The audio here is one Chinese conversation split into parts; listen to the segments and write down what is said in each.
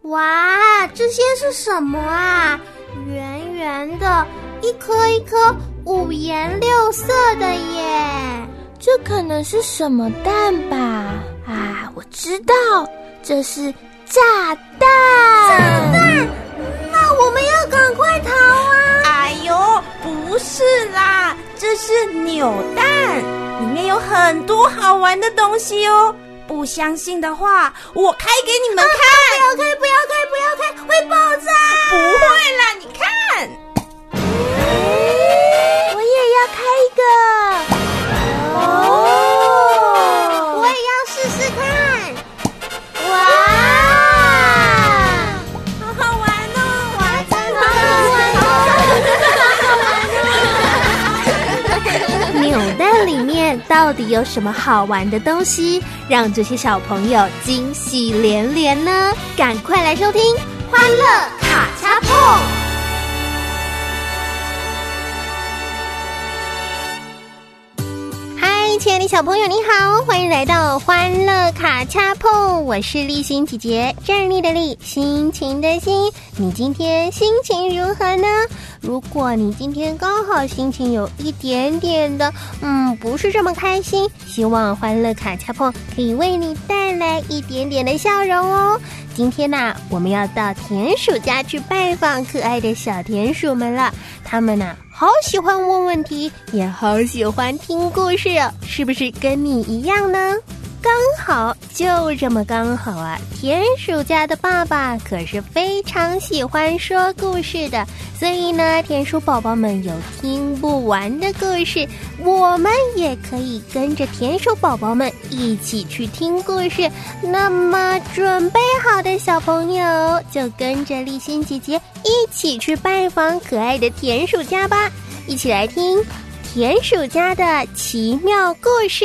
哇，这些是什么啊？圆圆的，一颗一颗五颜六色的耶！ 这可能是什么蛋吧？啊，我知道，这是炸弹！ 炸弹？那我们要赶快逃啊！ 哎呦，不是啦，这是扭蛋，里面有很多好玩的东西哦。不相信的话，我开给你们看。 不要开，会爆炸！ 不会啦，你看。 我也要开一个。 哦，我也要试试看。哇， 好好玩哦！ 哇，真好玩哦！扭蛋里面到底有什么好玩的东西，让这些小朋友惊喜连连呢？赶快来收听《欢乐卡恰碰》。亲爱的小朋友你好，欢迎来到欢乐卡恰碰，我是立心姐姐，站立的立，心情的心。你今天心情如何呢？如果你今天刚好心情有一点点的不是这么开心，希望欢乐卡恰碰可以为你带来一点点的笑容哦。今天我们要到田鼠家去拜访可爱的小田鼠们了，他们好喜欢问问题，也好喜欢听故事哦，是不是跟你一样呢？刚好，就这么刚好啊！田鼠家的爸爸可是非常喜欢说故事的，所以呢，田鼠宝宝们有听不完的故事，我们也可以跟着田鼠宝宝们一起去听故事。那么，准备好的小朋友，就跟着立心姐姐一起去拜访可爱的田鼠家吧！一起来听田鼠家的奇妙故事。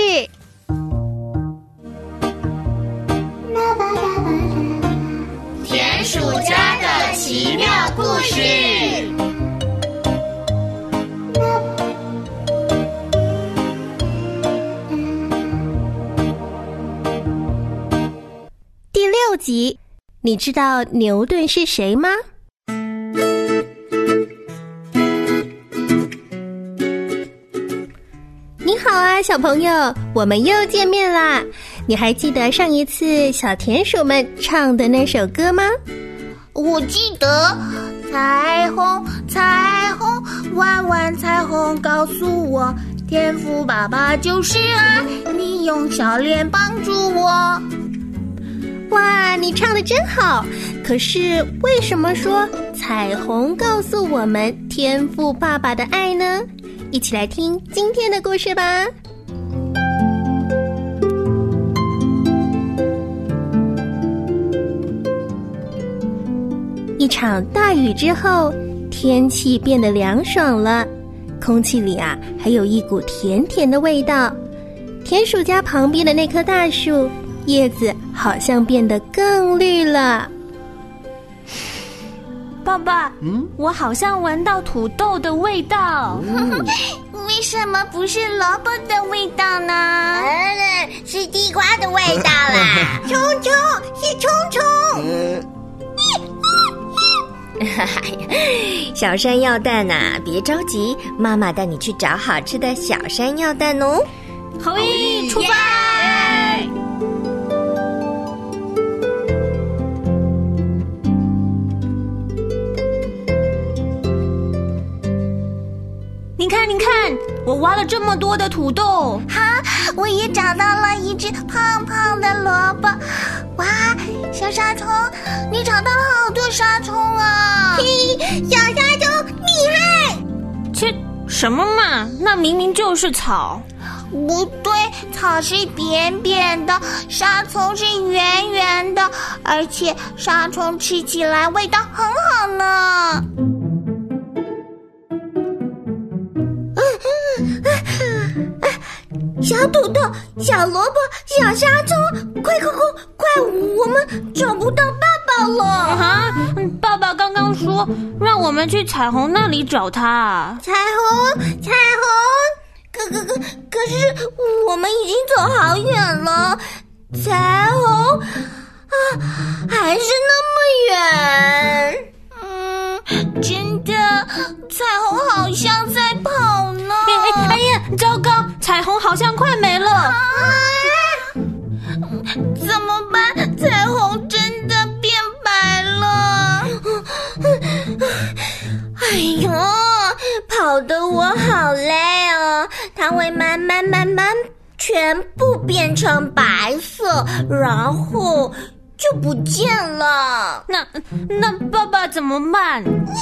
田鼠家的奇妙故事。 第6集，你知道牛顿是谁吗？你好啊，小朋友，我们又见面啦！你还记得上一次小田鼠们唱的那首歌吗？ 我记得，彩虹，彩虹，弯弯彩虹告诉我，天赋爸爸就是爱，你用笑脸帮助我。 哇，你唱得真好！可是为什么说彩虹告诉我们天赋爸爸的爱呢？一起来听今天的故事吧。一场大雨之后，天气变得凉爽了，空气里还有一股甜甜的味道。田鼠家旁边的那棵大树，叶子好像变得更绿了。 爸爸，我好像闻到土豆的味道。 为什么不是萝卜的味道呢？是地瓜的味道啦！虫虫，是虫虫。 小山药蛋别着急，妈妈带你去找好吃的小山药蛋哦。 好耶，出发！你看，我挖了这么多的土豆。 哈，我也找到了一只胖胖的萝卜。哇，小沙虫，你找到了好多沙虫啊！嘿，小沙虫厉害！ 切，什么嘛？那明明就是草。 不对，草是扁扁的，沙虫是圆圆的，而且沙虫吃起来味道很好呢。小土豆，小萝卜，小沙虫，快！我们找不到爸爸了。 爸爸刚刚说让我们去彩虹那里找他。 彩虹，可是我们已经走好远了，彩虹还是那么远。 好像快没了。 怎么办？彩虹真的变白了。 哎呦，跑得我好累哦！它会慢慢全部变成白色，然后就不见了。 那爸爸怎么办？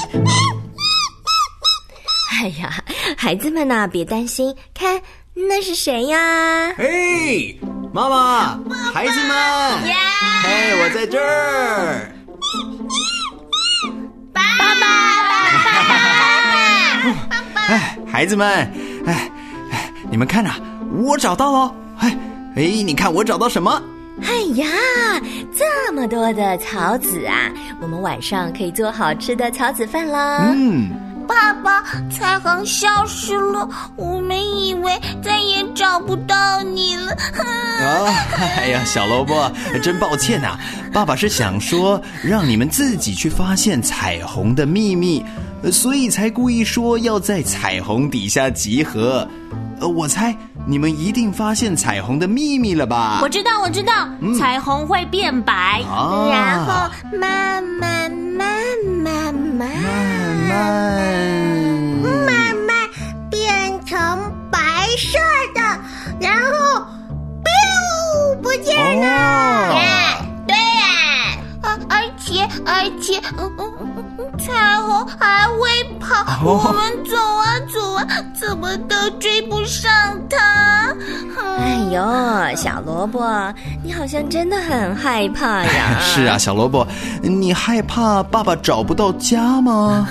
哎呀，孩子们呐，别担心，看那是谁呀？ 嘿，妈妈，孩子们，嘿，我在这儿。 爸爸。 哎，孩子们，你们看啊，我找到了。你看我找到什么？ 哎呀，这么多的草籽啊，我们晚上可以做好吃的草籽饭啦。 爸爸，彩虹消失了，我们以为再也找不到你了。 哎呀，小萝卜，真抱歉啊，爸爸是想说让你们自己去发现彩虹的秘密，所以才故意说要在彩虹底下集合。我猜你们一定发现彩虹的秘密了吧？ 我知道，彩虹会变白， 然后慢慢变成白色的，然后 biu 不见了。 对呀，而且，彩虹还会跑，我们走啊，怎么都追不上它。 哎呦，小萝卜，你好像真的很害怕呀。 是啊，小萝卜，你害怕爸爸找不到家吗？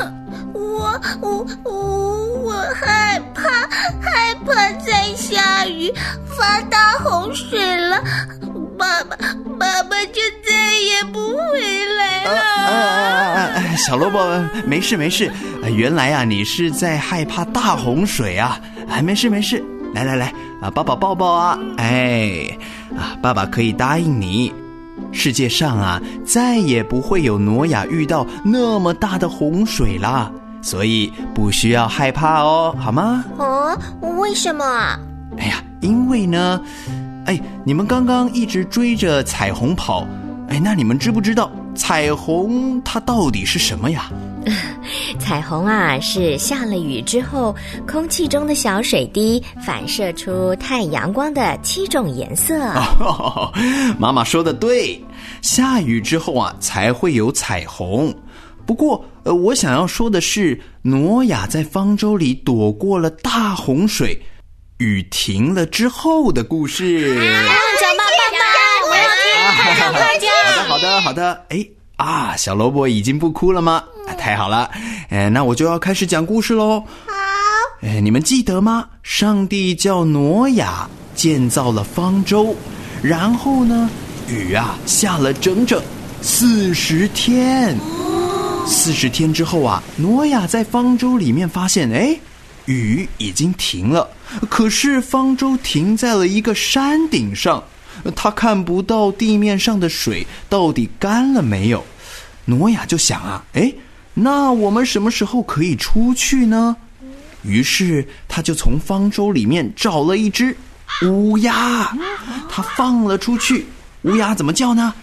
我害怕再下雨发大洪水了，爸爸就再也不回来了。 小萝卜，没事，原来啊你是在害怕大洪水啊。没事，来啊，爸爸抱抱啊。爸爸可以答应你，世界上啊再也不会有挪亚遇到那么大的洪水啦，所以不需要害怕哦，好吗？ 为什么？ 因为呢，你们刚刚一直追着彩虹跑，那你们知不知道彩虹它到底是什么呀？ 彩虹啊，是下了雨之后，空气中的小水滴反射出太阳光的7种颜色。 妈妈说的对，下雨之后啊，才会有彩虹。不过，我想要说的是，挪亚在方舟里躲过了大洪水，雨停了之后的故事。 我要听，快讲。 好的。小萝卜已经不哭了吗？太好了，那我就要开始讲故事咯。好。你们记得吗？上帝叫挪亚建造了方舟，然后呢，雨啊下了整整40天。40天之后啊，挪亚在方舟里面发现，雨已经停了，可是方舟停在了一个山顶上，他看不到地面上的水到底干了没有。挪亚就想啊，那我们什么时候可以出去呢？于是他就从方舟里面找了一只乌鸦，他放了出去。乌鸦怎么叫呢？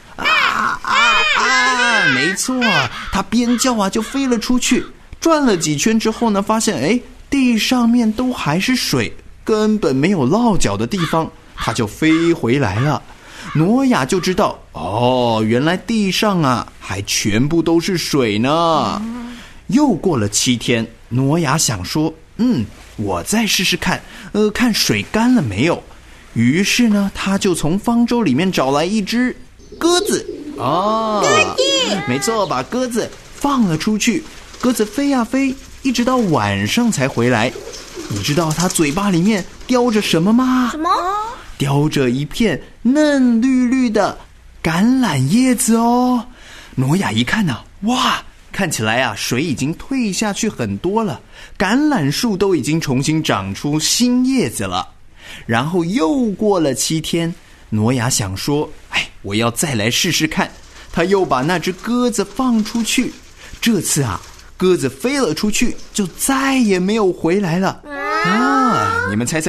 没错，他边叫啊就飞了出去，转了几圈之后呢，发现地上面都还是水，根本没有落脚的地方，他就飞回来了。挪亚就知道，原来地上啊还全部都是水呢。又过了7天，挪亚想说，我再试试看，看水干了没有。于是呢，他就从方舟里面找来一只鸽子。鸽子，没错，把鸽子放了出去。鸽子飞啊飞，一直到晚上才回来。你知道它嘴巴里面叼着什么吗？ 什么？ 叼着一片嫩绿绿的橄榄叶子哦。挪亚一看啊，哇，看起来啊水已经退下去很多了，橄榄树都已经重新长出新叶子了。然后又过了7天，挪亚想说，我要再来试试看。他又把那只鸽子放出去，这次啊鸽子飞了出去，就再也没有回来了。你们猜猜看，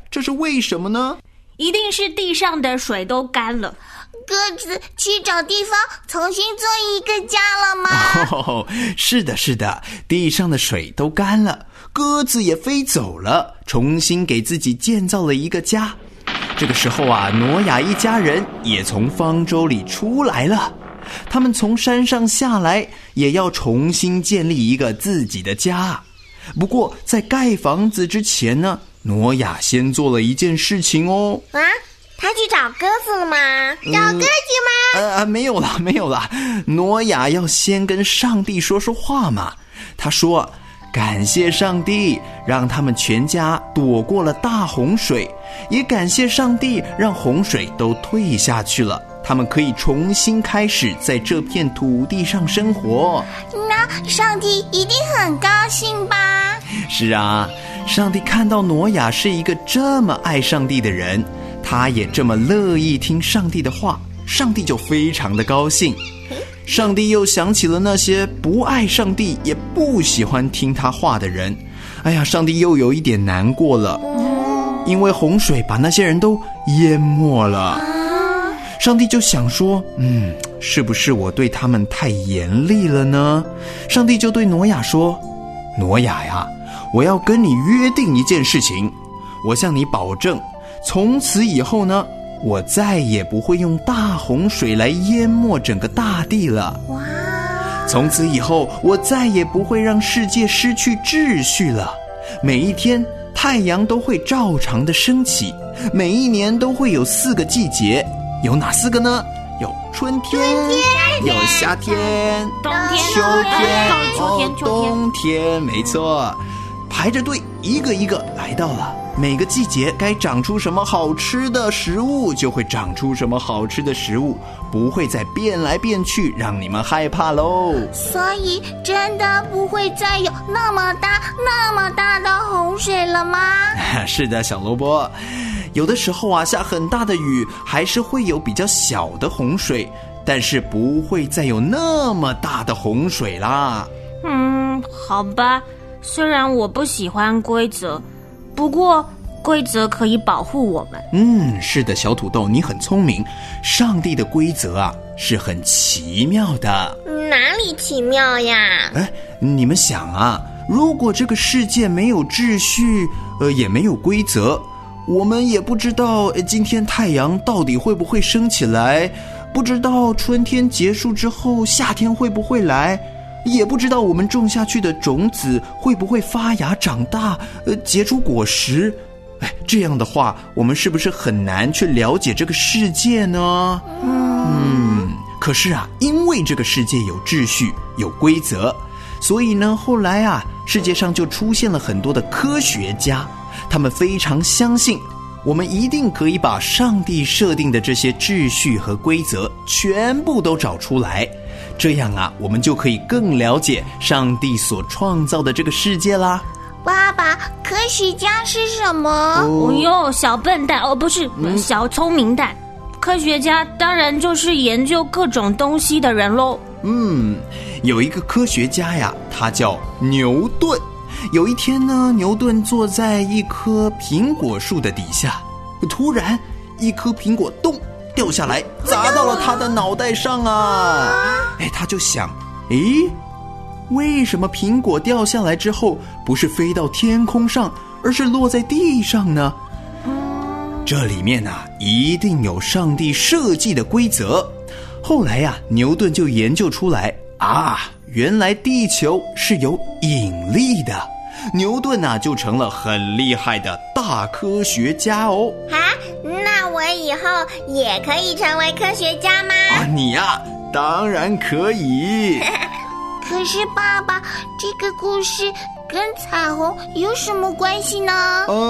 这是为什么呢？ 一定是地上的水都干了。 鸽子去找地方重新做一个家了吗？ 是的，是的，地上的水都干了，鸽子也飞走了，重新给自己建造了一个家。这个时候啊，挪亚一家人也从方舟里出来了，他们从山上下来，也要重新建立一个自己的家。不过在盖房子之前呢，挪亚先做了一件事情哦。 啊，他去找鸽子了吗？找鸽子吗？ 没有啦。挪亚要先跟上帝说说话嘛。他说，感谢上帝让他们全家躲过了大洪水，也感谢上帝让洪水都退下去了，他们可以重新开始在这片土地上生活。 那上帝一定很高兴吧？ 是啊，上帝看到挪亚是一个这么爱上帝的人，他也这么乐意听上帝的话，上帝就非常的高兴。上帝又想起了那些不爱上帝也不喜欢听他话的人，哎呀，上帝又有一点难过了，因为洪水把那些人都淹没了。上帝就想说，是不是我对他们太严厉了呢？上帝就对挪亚说，挪亚呀，我要跟你约定一件事情，我向你保证，从此以后呢，我再也不会用大洪水来淹没整个大地了。哇！从此以后，我再也不会让世界失去秩序了。每一天，太阳都会照常的升起，每一年都会有4个季节，有哪4个呢？有春天，有夏天， 冬天， 秋天， 秋天， 冬天，没错。排着队，一个一个来到了。每个季节该长出什么好吃的食物，就会长出什么好吃的食物，不会再变来变去，让你们害怕喽。 所以真的不会再有那么大的洪水了吗？ 是的，小萝卜，有的时候啊，下很大的雨，还是会有比较小的洪水，但是不会再有那么大的洪水啦。 好吧，虽然我不喜欢规则，不过规则可以保护我们。 是的，小土豆，你很聪明。上帝的规则啊，是很奇妙的。 哪里奇妙呀？ 你们想啊，如果这个世界没有秩序，也没有规则，我们也不知道今天太阳到底会不会升起来，不知道春天结束之后夏天会不会来，也不知道我们种下去的种子会不会发芽长大，结出果实。这样的话，我们是不是很难去了解这个世界呢？可是啊，因为这个世界有秩序，有规则，所以呢，后来啊，世界上就出现了很多的科学家，他们非常相信，我们一定可以把上帝设定的这些秩序和规则全部都找出来。这样啊，我们就可以更了解上帝所创造的这个世界啦。 爸爸，科学家是什么？ 小笨蛋，不是，小聪明蛋。科学家当然就是研究各种东西的人咯。 有一个科学家呀，他叫牛顿。有一天呢，牛顿坐在一棵苹果树的底下，突然一颗苹果咚掉下来，砸到了他的脑袋上啊！他就想，为什么苹果掉下来之后不是飞到天空上，而是落在地上呢？这里面啊，一定有上帝设计的规则。后来啊，牛顿就研究出来原来地球是有引力的。牛顿啊，就成了很厉害的大科学家哦。 那我以后也可以成为科学家吗？ 你呀，当然可以。 可是爸爸，这个故事跟彩虹有什么关系呢？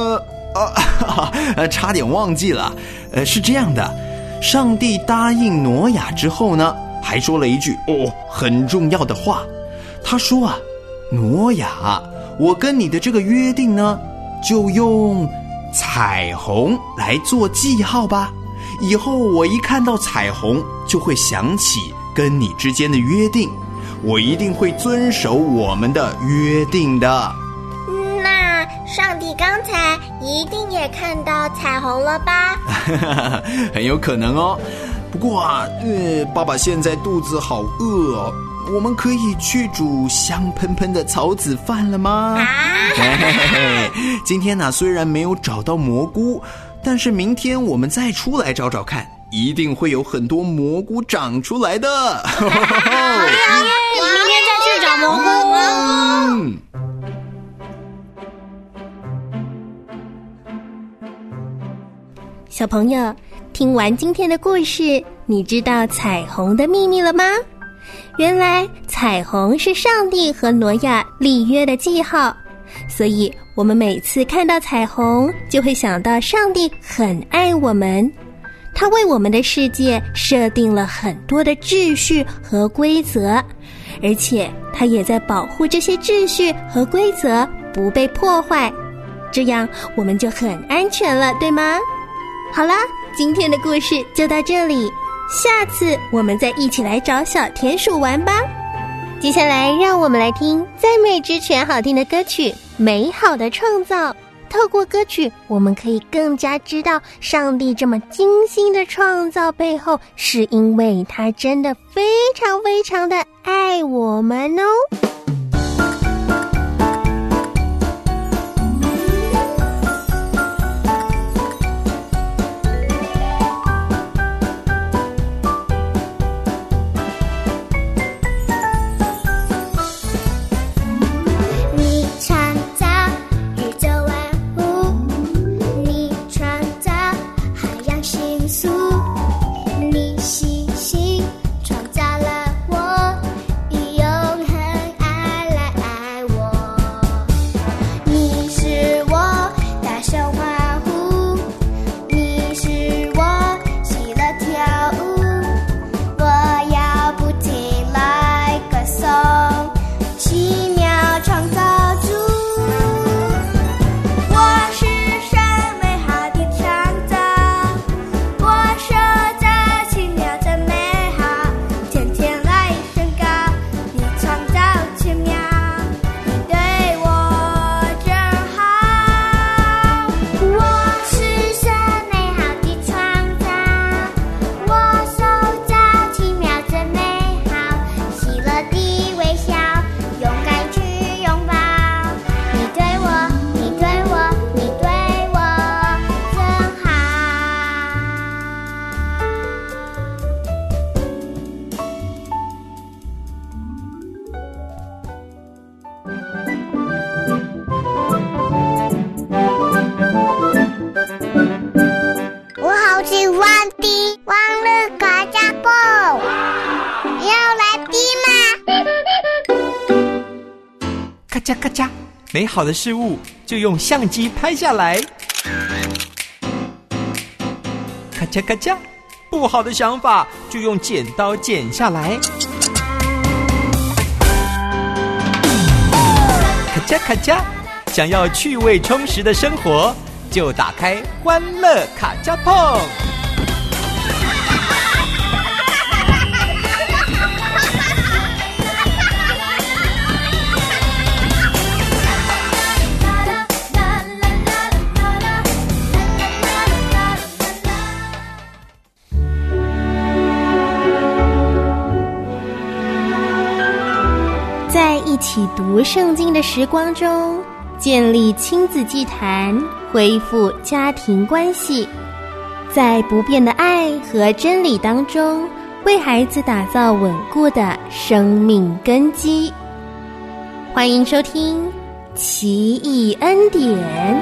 差点忘记了。是这样的，上帝答应挪亚之后呢，还说了一句很重要的话。他说啊，挪亚，我跟你的这个约定呢，就用彩虹来做记号吧。以后我一看到彩虹，就会想起跟你之间的约定，我一定会遵守我们的约定的。 那上上帝刚才一定也看到彩虹了吧？ 很有可能哦。不过啊，爸爸现在肚子好饿哦，我们可以去煮香喷喷的草籽饭了吗？今天呢，虽然没有找到蘑菇，但是明天我们再出来找找看，一定会有很多蘑菇长出来的。 好耶！明天再去找蘑菇。小朋友，听完今天的故事，你知道彩虹的秘密了吗？原来彩虹是上帝和挪亚立约的记号，所以我们每次看到彩虹，就会想到上帝很爱我们，他为我们的世界设定了很多的秩序和规则，而且他也在保护这些秩序和规则不被破坏，这样我们就很安全了，对吗？好啦，今天的故事就到这里，下次我们再一起来找小田鼠玩吧。接下来让我们来听赞美之泉好听的歌曲《美好的创造》。透过歌曲，我们可以更加知道上帝这么精心的创造背后，是因为他真的非常非常的爱我们哦。 咔嚓咔嚓，美好的事物就用相机拍下来。咔嚓咔嚓，不好的想法就用剪刀剪下来。咔嚓咔嚓，想要趣味充实的生活，就打开欢乐卡夹碰。 在一起读圣经的时光中，建立亲子祭坛，恢复家庭关系，在不变的爱和真理当中，为孩子打造稳固的生命根基。欢迎收听奇异恩典。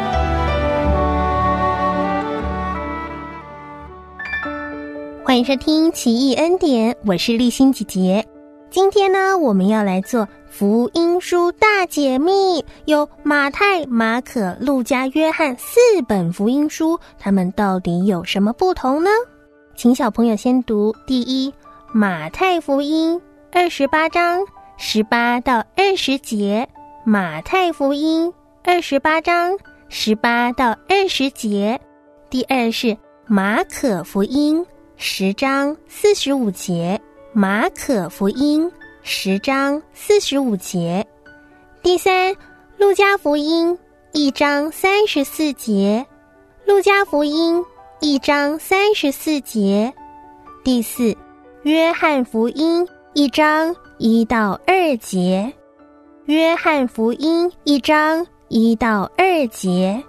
欢迎收听奇异恩典，我是丽欣姐姐。今天呢，我们要来做福音书大解密，有马太、马可、路加、约翰4本福音书，它们到底有什么不同呢？请小朋友先读第一马太福音28章18到20节，马太福音28章18到20节。第二是马可福音10章45节，马可福音10章45节。第三，路加福音 1章34节，路加福音1章34节。第4，约翰福音1章1到2节，约翰福音1章1到2节。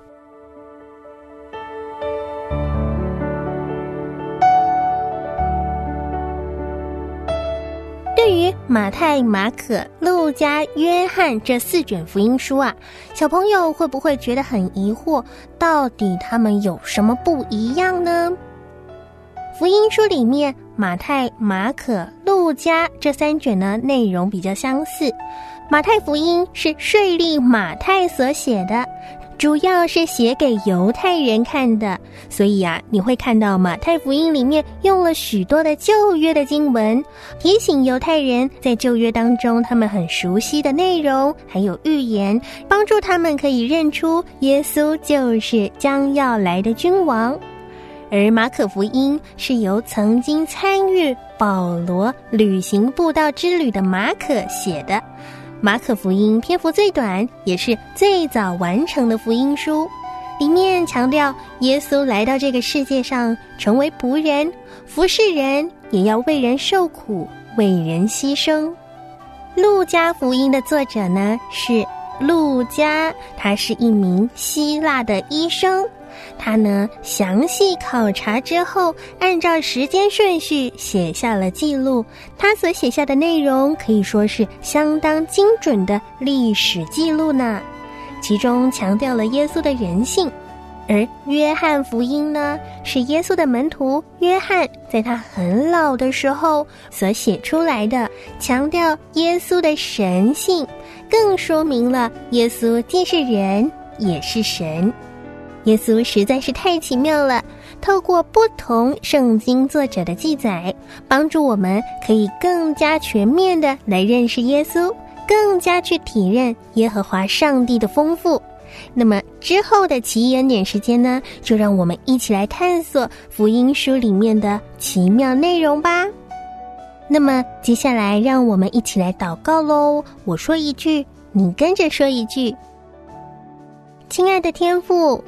对于马太、马可、路加、约翰这4卷福音书啊，小朋友会不会觉得很疑惑，到底他们有什么不一样呢？福音书里面，马太、马可、路加这3卷呢，内容比较相似。马太福音是税吏马太所写的，主要是写给犹太人看的，所以啊，你会看到马太福音里面用了许多的旧约的经文，提醒犹太人在旧约当中他们很熟悉的内容，还有预言，帮助他们可以认出耶稣就是将要来的君王。而马可福音是由曾经参与保罗旅行布道之旅的马可写的，马可福音篇幅最短，也是最早完成的福音书，里面强调耶稣来到这个世界上成为仆人，服侍人，也要为人受苦，为人牺牲。路加福音的作者呢是路加，他是一名希腊的医生，他呢详细考察之后，按照时间顺序写下了记录，他所写下的内容可以说是相当精准的历史记录呢，其中强调了耶稣的人性。而约翰福音呢，是耶稣的门徒约翰在他很老的时候所写出来的，强调耶稣的神性，更说明了耶稣既是人也是神。耶稣实在是太奇妙了，透过不同圣经作者的记载，帮助我们可以更加全面的来认识耶稣，更加去体认耶和华上帝的丰富。那么之后的奇异恩典时间呢，就让我们一起来探索福音书里面的奇妙内容吧。那么接下来让我们一起来祷告咯，我说一句，你跟着说一句。亲爱的天父，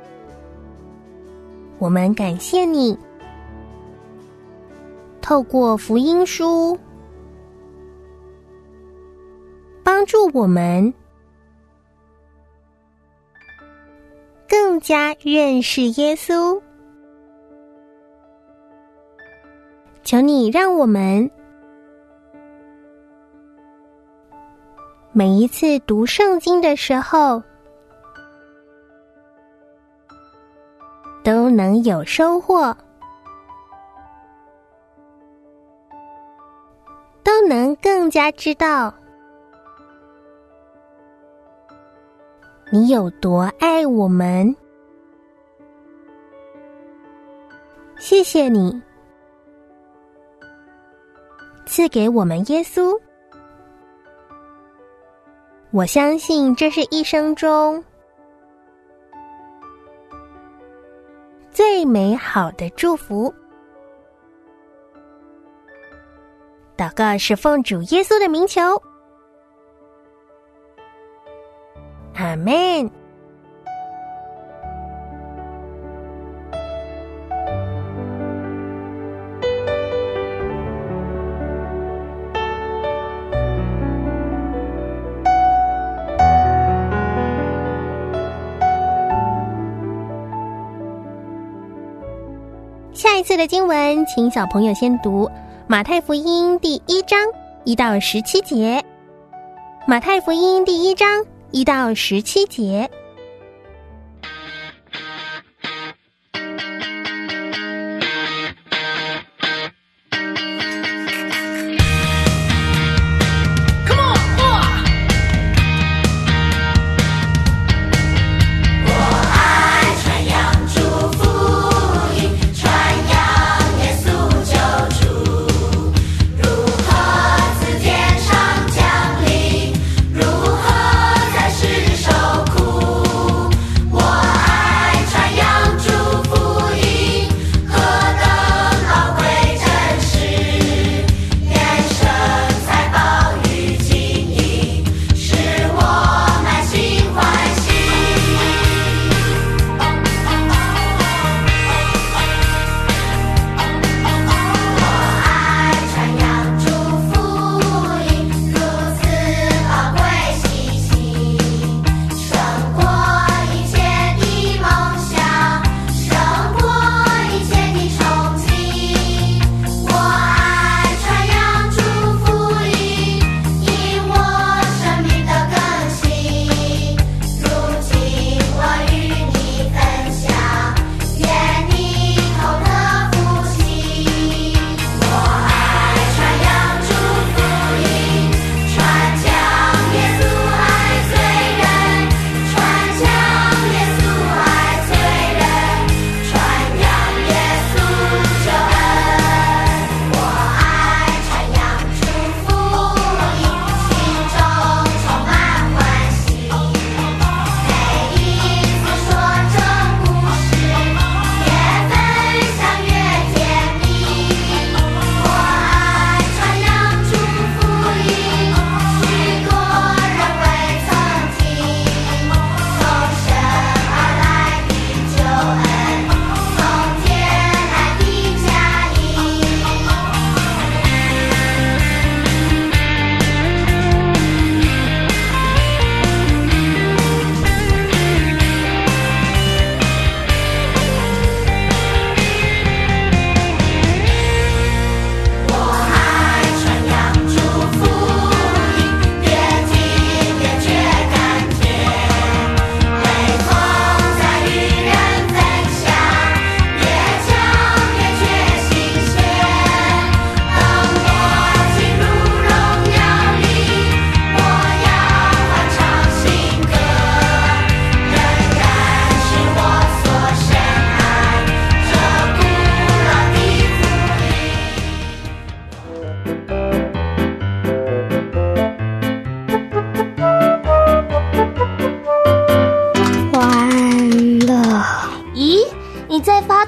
我们感谢你透过福音书帮助我们更加认识耶稣，求你让我们每一次读圣经的时候都能有收获，都能更加知道你有多爱我们。谢谢你赐给我们耶稣，我相信这是一生中最美好的祝福。祷告是奉主耶稣的名求，阿们。下一次的经文，请小朋友先读马太福音第1章1到17节。马太福音第1章1到17节。 如何在世受苦？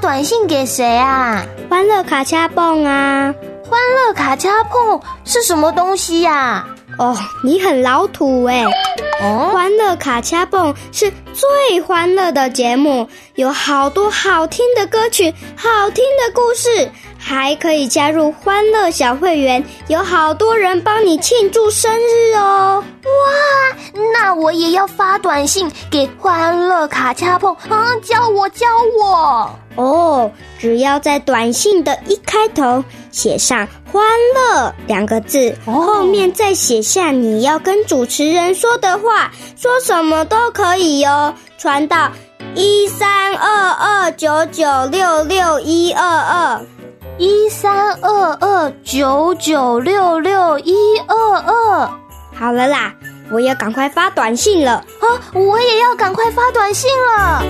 短信给谁啊？ 欢乐卡恰蹦啊！ 欢乐卡恰蹦是什么东西呀？ 哦，你很老土耶。欢乐卡恰蹦是最欢乐的节目，有好多好听的歌曲，好听的故事，还可以加入欢乐小会员，有好多人帮你庆祝生日哦。 哇，那我也要发短信给欢乐卡恰蹦啊！教我哦，只要在短信的一开头写上欢乐2个字，后面再写下你要跟主持人说的话，说什么都可以哦，传到132299661122 132299661122。 好了啦，我要赶快发短信了啊！我也要赶快发短信了。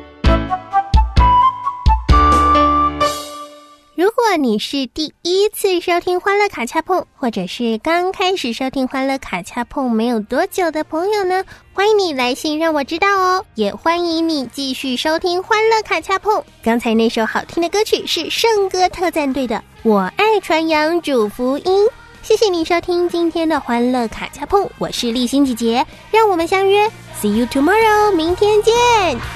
如果你是第一次收听欢乐卡恰碰，或者是刚开始收听欢乐卡恰碰没有多久的朋友呢，欢迎你来信让我知道哦，也欢迎你继续收听欢乐卡恰碰。刚才那首好听的歌曲是圣歌特赞队的《我爱传扬主福音》。谢谢你收听今天的欢乐卡恰碰，我是丽欣姐姐，让我们相约 See you tomorrow， 明天见。